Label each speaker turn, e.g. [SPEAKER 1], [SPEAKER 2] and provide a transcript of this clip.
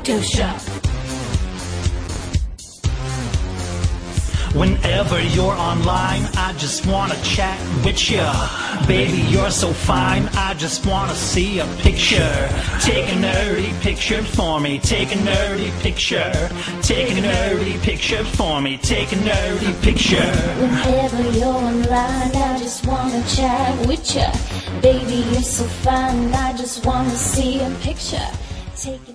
[SPEAKER 1] photo shop.
[SPEAKER 2] Whenever you're online, I just wanna chat with ya. Baby, you're so fine, I just wanna see a picture. Take a nerdy picture for me, take a nerdy picture. Take a nerdy picture for me, take a nerdy picture.
[SPEAKER 1] Whenever you're online, I just wanna chat with ya. Baby, you're so fine, I just wanna see a picture. Take